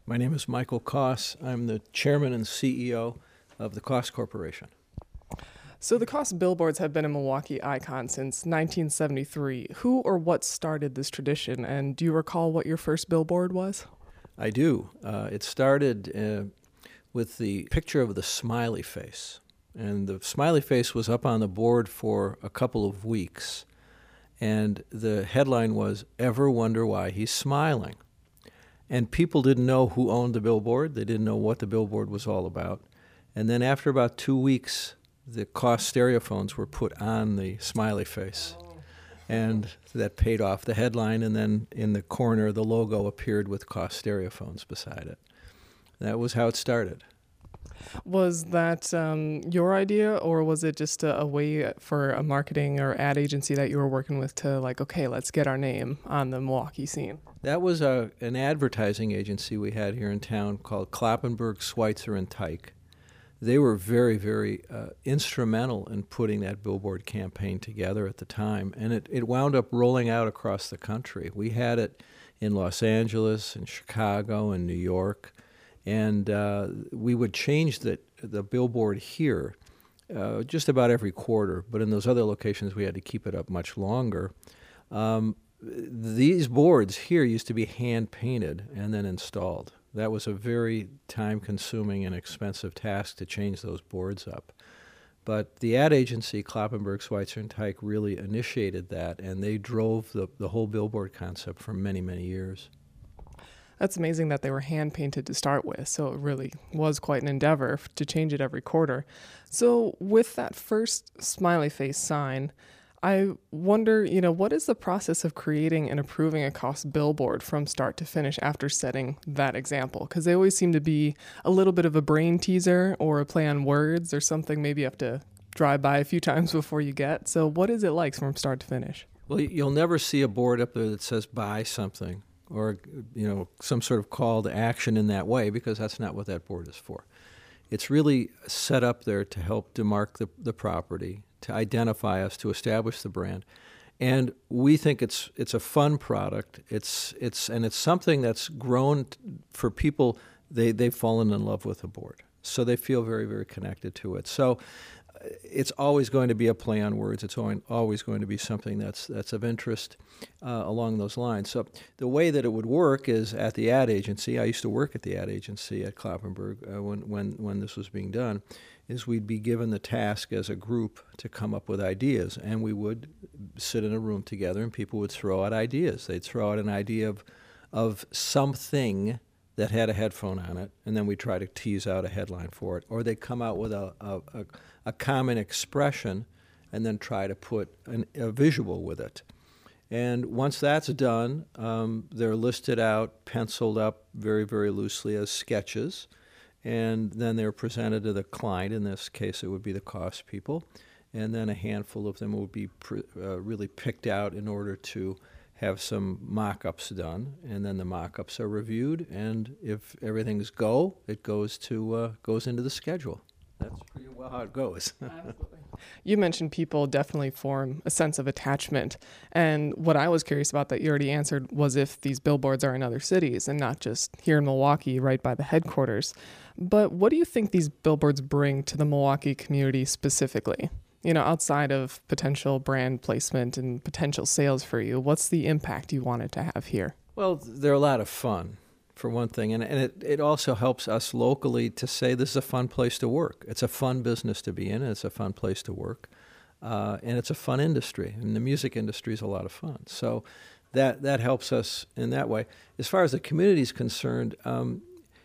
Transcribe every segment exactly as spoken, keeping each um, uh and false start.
My name is Michael Koss. I'm the chairman and C E O of the Koss Corporation. So the Koss billboards have been a Milwaukee icon since nineteen seventy-three. Who or what started this tradition, and do you recall what your first billboard was? I do. Uh, it started uh, with the picture of the smiley face. And the smiley face was up on the board for a couple of weeks. And the headline was, "Ever wonder why he's smiling?" And people didn't know who owned the billboard. They didn't know what the billboard was all about. And then after about two weeks, the Koss stereophones were put on the smiley face. And that paid off the headline, and then in the corner, the logo appeared with Koss stereophones beside it. That was how it started. Was that um, your idea, or was it just a, a way for a marketing or ad agency that you were working with to, like, okay, let's get our name on the Milwaukee scene? That was a, an advertising agency we had here in town called Kloppenberg, Schweitzer, and Teich. They were very, very uh, instrumental in putting that billboard campaign together at the time, and it, it wound up rolling out across the country. We had it in Los Angeles, in Chicago, and New York, and uh, we would change the, the billboard here uh, just about every quarter, but in those other locations we had to keep it up much longer. Um, these boards here used to be hand-painted and then installed. That was a very time-consuming and expensive task to change those boards up. But the ad agency, Kloppenberg, Schweitzer, and Teich, really initiated that, and they drove the, the whole billboard concept for many, many years. That's amazing that they were hand painted to start with, so it really was quite an endeavor to change it every quarter. So with that first smiley face sign, I wonder, you know, what is the process of creating and approving a Koss billboard from start to finish after setting that example? Because they always seem to be a little bit of a brain teaser or a play on words or something maybe you have to drive by a few times before you get. So what is it like from start to finish? Well, you'll never see a board up there that says buy something or, you know, some sort of call to action in that way, because that's not what that board is for. It's really set up there to help demark the, the property, to identify us, to establish the brand. And we think it's it's a fun product. It's it's and it's something that's grown t- for people. They they've fallen in love with the board, so they feel very, very connected to it. So uh, it's always going to be a play on words. It's always always going to be something that's that's of interest uh, along those lines. So the way that it would work is at the ad agency. I used to work at the ad agency at Kloppenberg uh, when when when this was being done. Is we'd be given the task as a group to come up with ideas, and we would sit in a room together, and people would throw out ideas. They'd throw out an idea of of something that had a headphone on it, and then we'd try to tease out a headline for it. Or they'd come out with a, a, a, a common expression and then try to put an, a visual with it. And once that's done, um, they're listed out, penciled up very, very loosely as sketches. And then they're presented to the client. In this case, it would be the Koss people. And then a handful of them would be pr- uh, really picked out in order to have some mock-ups done. And then the mock-ups are reviewed. And if everything's go, it goes to uh, goes into the schedule. That's pretty well how it goes. Absolutely. You mentioned people definitely form a sense of attachment. And what I was curious about that you already answered was if these billboards are in other cities and not just here in Milwaukee, right by the headquarters. But what do you think these billboards bring to the Milwaukee community specifically? You know, outside of potential brand placement and potential sales for you, what's the impact you wanted to have here? Well, they're a lot of fun, for one thing. And, and it, it also helps us locally to say this is a fun place to work. It's a fun business to be in, and it's a fun place to work. Uh, and it's a fun industry. And the music industry is a lot of fun. So that that helps us in that way. As far as the community is concerned, um,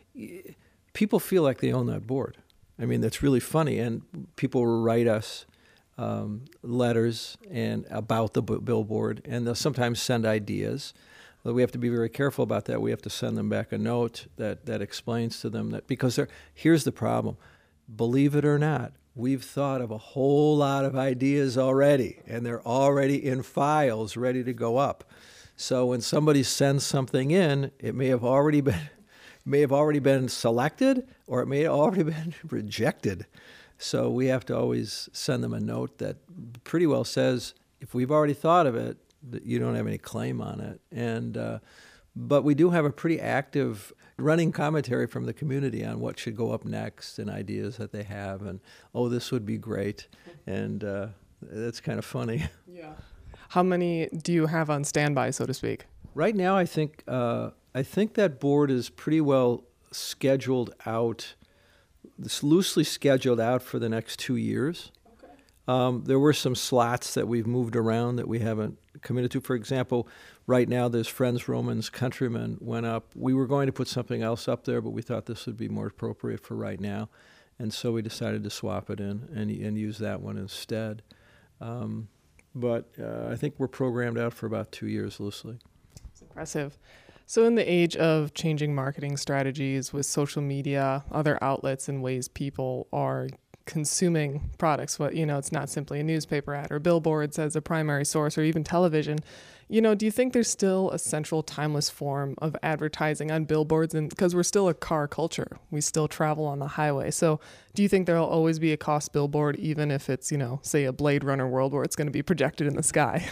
people feel like they own that board. I mean, that's really funny. And people will write us um, letters and about the b- billboard, and they'll sometimes send ideas. But we have to be very careful about that. We have to send them back a note that, that explains to them that, because they're, here's the problem. Believe it or not, we've thought of a whole lot of ideas already, and they're already in files ready to go up. So when somebody sends something in, it may have already been may have already been selected, or it may have already been rejected. So we have to always send them a note that pretty well says, if we've already thought of it, that you don't have any claim on it. And uh, but we do have a pretty active running commentary from the community on what should go up next and ideas that they have, and oh, this would be great, and uh, that's kind of funny. Yeah. How many do you have on standby, so to speak? Right now, I think uh, I think that board is pretty well scheduled out. It's loosely scheduled out for the next two years. Okay. Um, there were some slots that we've moved around that we haven't committed to. For example, right now there's Friends, Romans, Countrymen went up. We were going to put something else up there, but we thought this would be more appropriate for right now, and so we decided to swap it in and and use that one instead. Um, but uh, I think we're programmed out for about two years loosely. It's impressive. So in the age of changing marketing strategies with social media, other outlets and ways people are consuming products, what, you know, it's not simply a newspaper ad or billboards as a primary source or even television. You know, do you think there's still a central timeless form of advertising on billboards? And because we're still a car culture, we still travel on the highway. So do you think there'll always be a cost billboard, even if it's, you know, say a Blade Runner world where it's going to be projected in the sky?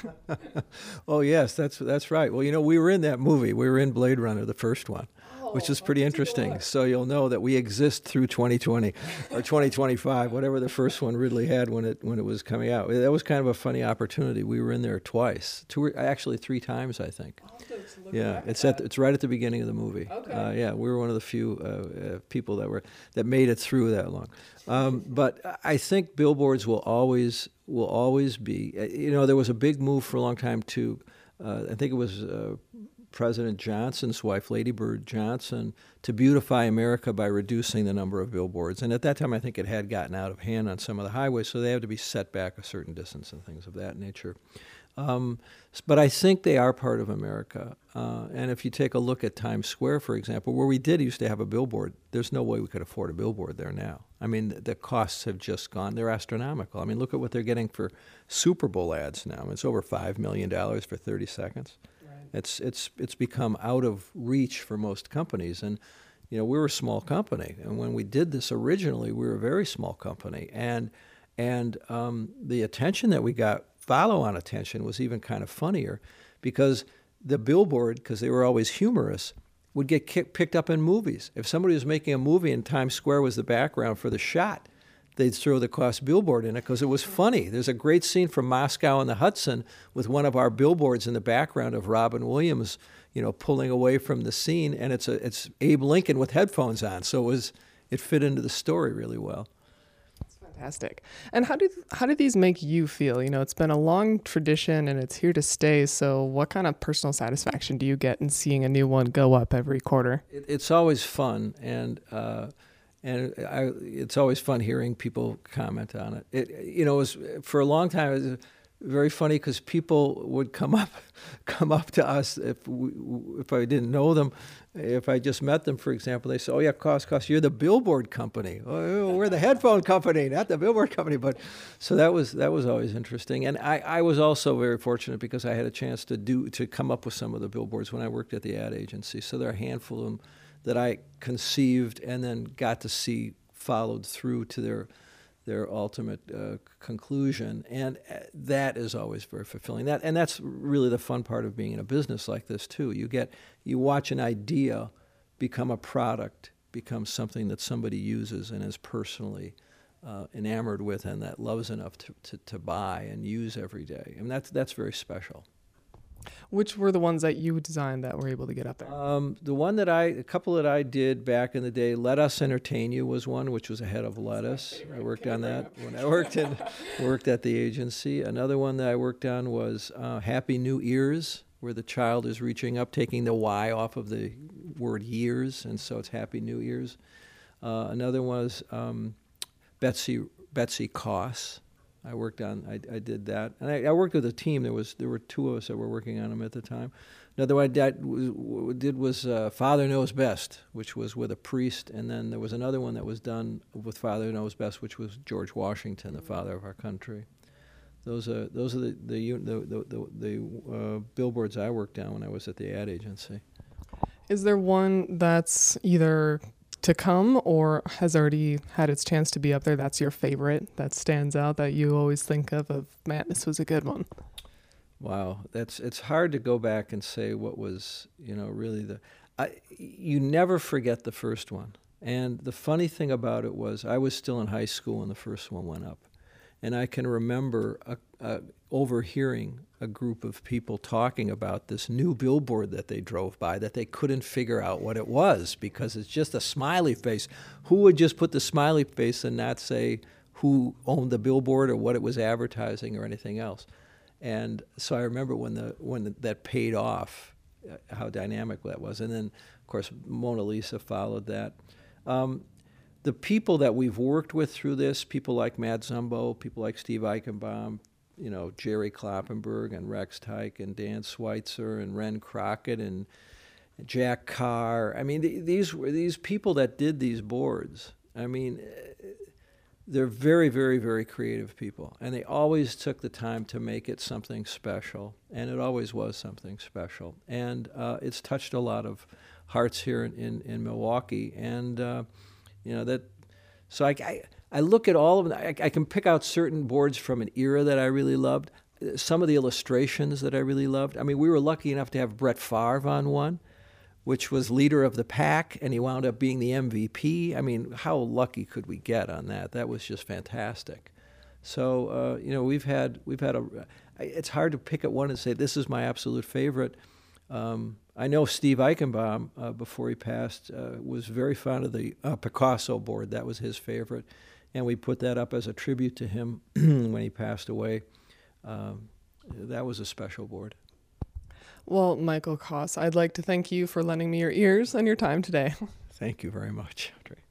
Oh, yes, that's that's right. Well, you know, we were in that movie. We were in Blade Runner, the first one, Oh, which is pretty interesting. So you'll know that we exist through twenty twenty or twenty twenty-five, whatever the first one Ridley had when it when it was coming out. That was kind of a funny opportunity. We were in there twice, two or actually three times, I think. Yeah, it's at it's right at the beginning of the movie. Okay. Uh, yeah, we were one of the few uh, uh, people that were that made it through that long. Um, but I think billboards will always will always be. You know, there was a big move for a long time to. Uh, I think it was uh, President Johnson's wife, Lady Bird Johnson, to beautify America by reducing the number of billboards. And at that time, I think it had gotten out of hand on some of the highways, so they had to be set back a certain distance and things of that nature. Um, but I think they are part of America. Uh, and if you take a look at Times Square, for example, where we did used to have a billboard, there's no way we could afford a billboard there now. I mean, the, the costs have just gone, they're astronomical. I mean, look at what they're getting for Super Bowl ads now. It's over five million dollars for thirty seconds. Right. It's, it's, it's become out of reach for most companies. And, you know, we were a small company. And when we did this originally, we were a very small company. And, and um, the attention that we got, follow-on attention, was even kind of funnier, because the billboard, because they were always humorous, would get kick, picked up in movies. If somebody was making a movie and Times Square was the background for the shot, they'd throw the cost billboard in it because it was funny. There's a great scene from Moscow and the Hudson with one of our billboards in the background of Robin Williams, you know, pulling away from the scene, and it's a it's Abe Lincoln with headphones on. So it was it fit into the story really well. Fantastic. And how do how do these make you feel? You know, it's been a long tradition and it's here to stay. So what kind of personal satisfaction do you get in seeing a new one go up every quarter? It, it's always fun, and uh, and I, it's always fun hearing people comment on it. It you know, it was, for a long time, it was very funny because people would come up come up to us if we, if I didn't know them. If I just met them, for example, they say, "Oh yeah, cost, cost. You're the billboard company. Oh, we're the headphone company, not the billboard company." But so that was that was always interesting, and I, I was also very fortunate because I had a chance to do to come up with some of the billboards when I worked at the ad agency. So there are a handful of them that I conceived and then got to see followed through to their their ultimate uh, conclusion, and that is always very fulfilling. That and that's really the fun part of being in a business like this too. You get you watch an idea become a product, become something that somebody uses and is personally uh, enamored with, and that loves enough to, to, to buy and use every day. And that's that's very special. Which were the ones that you designed that were able to get up there? Um, the one that I, a couple that I did back in the day, Let Us Entertain You was one, which was ahead of Let Us. I worked on that when I worked in, worked at the agency. Another one that I worked on was uh, Happy New Ears, where the child is reaching up, taking the Y off of the word years, and so it's Happy New Ears. Uh, another was um, Betsy Betsy Coss. I worked on, I, I did that. And I, I worked with a team. There was there were two of us that were working on them at the time. Another one I did was, did was uh, Father Knows Best, which was with a priest. And then there was another one that was done with Father Knows Best, which was George Washington, the father of our country. Those are those are the the the, the, the, the uh, billboards I worked on when I was at the ad agency. Is there one that's either to come or has already had its chance to be up there that's your favorite, that stands out, that you always think of, of, man, this was a good one? Wow, that's it's hard to go back and say what was, you know, really the... I, you never forget the first one. And the funny thing about it was I was still in high school when the first one went up. And I can remember a, a, overhearing a group of people talking about this new billboard that they drove by that they couldn't figure out what it was because it's just a smiley face. Who would just put the smiley face and not say who owned the billboard or what it was advertising or anything else? And so I remember when the when the, that paid off, uh, how dynamic that was. And then, of course, Mona Lisa followed that. Um, The people that we've worked with through this, people like Matt Zumbo, people like Steve Eichenbaum, you know, Jerry Kloppenberg and Rex Teich and Dan Schweitzer and Ren Crockett and Jack Carr. I mean, th- these were these people that did these boards. I mean, they're very, very, very creative people, and they always took the time to make it something special, and it always was something special. And uh, it's touched a lot of hearts here in, in, in Milwaukee, and uh, you know that. So I, I, I look at all of them. I, I can pick out certain boards from an era that I really loved. Some of the illustrations that I really loved. I mean, we were lucky enough to have Brett Favre on one, which was leader of the pack, and he wound up being the M V P. I mean, how lucky could we get on that? That was just fantastic. So uh, you know, we've had we've had a. It's hard to pick at one and say this is my absolute favorite. Um, I know Steve Eichenbaum, uh, before he passed, uh, was very fond of the uh, Picasso board. That was his favorite, and we put that up as a tribute to him when he passed away. Um, that was a special board. Well, Michael Koss, I'd like to thank you for lending me your ears and your time today. Thank you very much, Audrey.